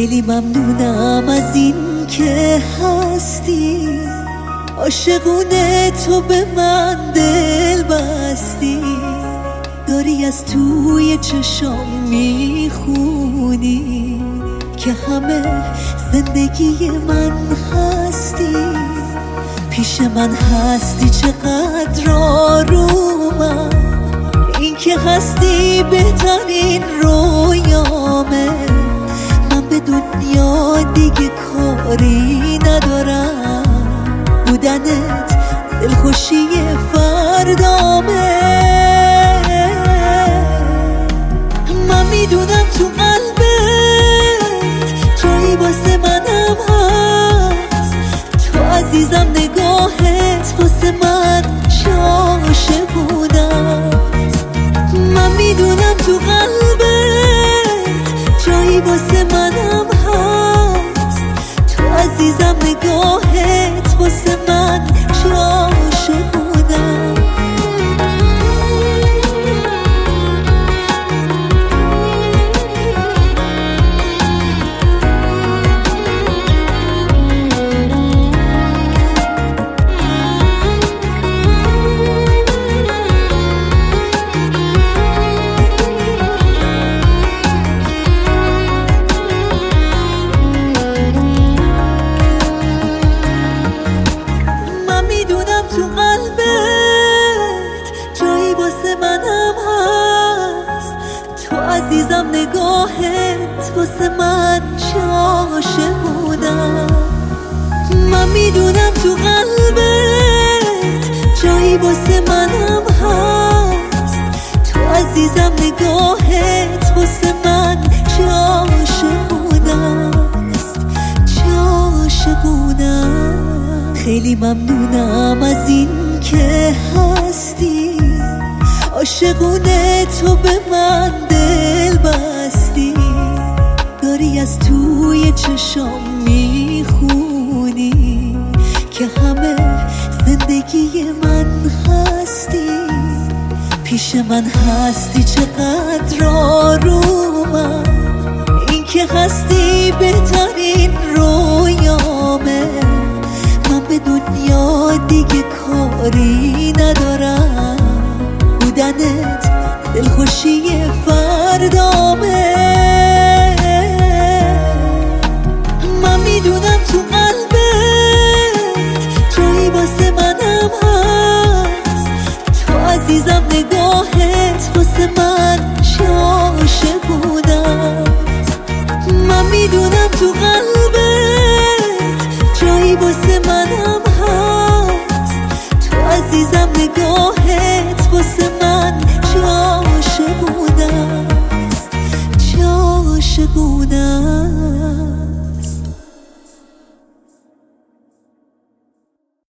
خیلی ممنونم از این که هستی، عاشقونه تو به من دل بستی، داری از توی چشام میخونی که همه زندگی من هستی. پیش من هستی چقدر آرومم، این که هستی بهترین رویامه. من به دنیا دیگه کاری ندارم، بودنت دلخوشی فردامه. من میدونم تو قلبت جایی واسه منم هست، تو عزیزم نگاهت واسه من عاشقونست. من میدونم تو قلبت جایی واسه منم هست، تو عزیزم نگاهت واسه من عاشقونم. تو قلبت جایی واسه منم هست، تو عزیزم نگاهت واسه من عاشقونم. من میدونم تو قلبت جایی واسه منم هست، تو عزیزم نگاهت واسه من عاشقونم. خیلی ممنونم از این که هستی، عاشقونه تو به من دل بستی، داری از توی چشام میخونی که همه زندگی من هستی. پیش من هستی چقدر آرومم، این که هستی بهترین رویامه. من به دنیا دیگه کاری ندارم، بودنت دلخوشی فردامه.